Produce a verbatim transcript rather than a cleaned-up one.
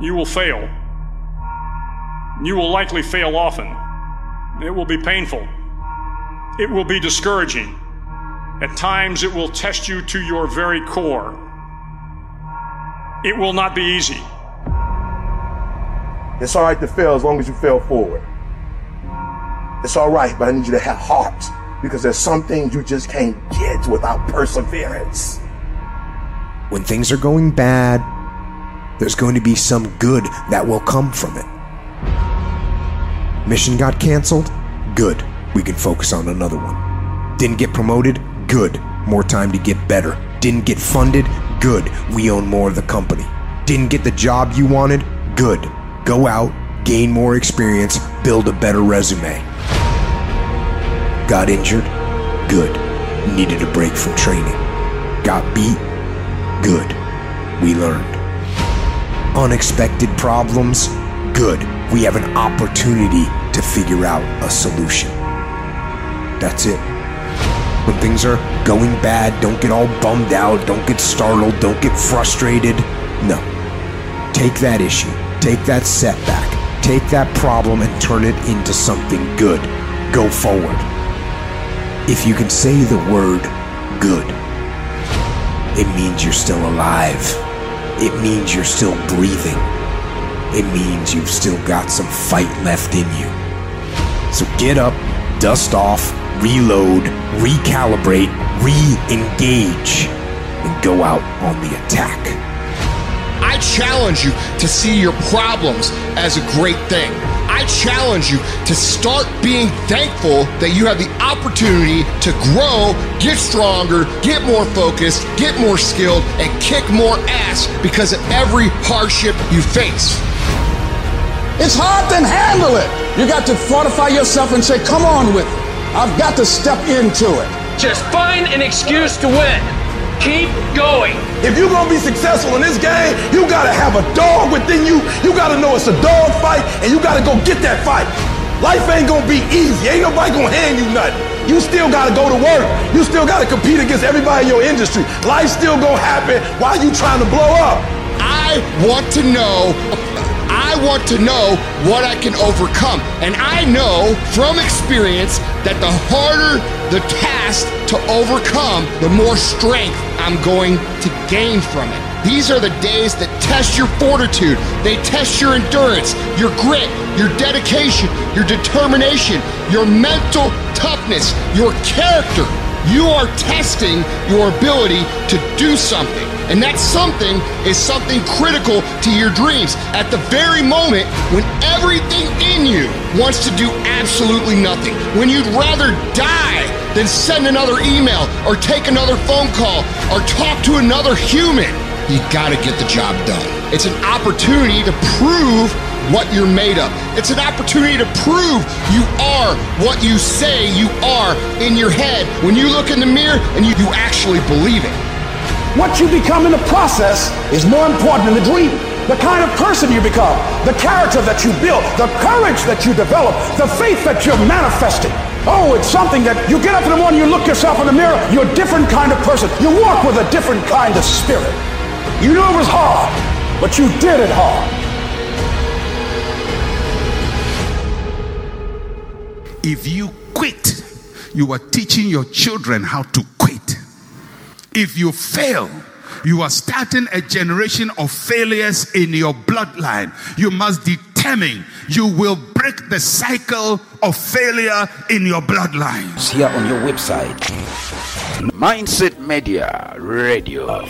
You will fail. You will likely fail often. It will be painful. It will be discouraging. At times, it will test you to your very core. It will not be easy. It's all right to fail as long as you fail forward. It's all right, but I need you to have heart, because there's some things you just can't get without perseverance. When things are going bad, there's going to be some good that will come from it. Mission got canceled? Good. We can focus on another one. Didn't get promoted? Good. More time to get better. Didn't get funded? Good. We own more of the company. Didn't get the job you wanted? Good. Go out, gain more experience, build a better resume. Got injured? Good. Needed a break from training. Got beat? Good. We learned. Unexpected problems? Good. We have an opportunity to figure out a solution. That's it. When things are going bad, don't get all bummed out, don't get startled, don't get frustrated. No. Take that issue, take that setback, take that problem and turn it into something good. Go forward. If you can say the word good, it means you're still alive. It means you're still breathing. It means you've still got some fight left in you. So get up, dust off, reload, recalibrate, re-engage, and go out on the attack. I challenge you to see your problems as a great thing. I challenge you to start being thankful that you have the opportunity to grow, get stronger, get more focused, get more skilled, and kick more ass because of every hardship you face. It's hard to handle it. You got to fortify yourself and say, come on with it. I've got to step into it. Just find an excuse to win. Keep going. If you're going to be successful in this game, you got to have a dog within you. You got to know it's a dog fight, and you got to go get that fight. Life ain't going to be easy. Ain't nobody going to hand you nothing. You still got to go to work. You still got to compete against everybody in your industry. Life's still going to happen while you trying to blow up. I want to know... I want to know what I can overcome. And I know from experience that the harder the task to overcome, the more strength I'm going to gain from it. These are the days that test your fortitude. They test your endurance, your grit, your dedication, your determination, your mental toughness, your character. You are testing your ability to do something. And that something is something critical to your dreams at the very moment when everything in you wants to do absolutely nothing. When you'd rather die than send another email or take another phone call or talk to another human. You gotta get the job done. It's an opportunity to prove what you're made of. It's an opportunity to prove you are what you say you are in your head when you look in the mirror and you, you actually believe it. What you become in the process is more important than the dream. The kind of person you become, the character that you build, the courage that you develop, the faith that you're manifesting. Oh, it's something that you get up in the morning, you look yourself in the mirror, you're a different kind of person. You walk with a different kind of spirit. You know it was hard, but you did it hard. If you quit, you are teaching your children how to quit. If you fail, you are starting a generation of failures in your bloodline. You must determine you will break the cycle of failure in your bloodline. Here on your website, Mindset Media Radio.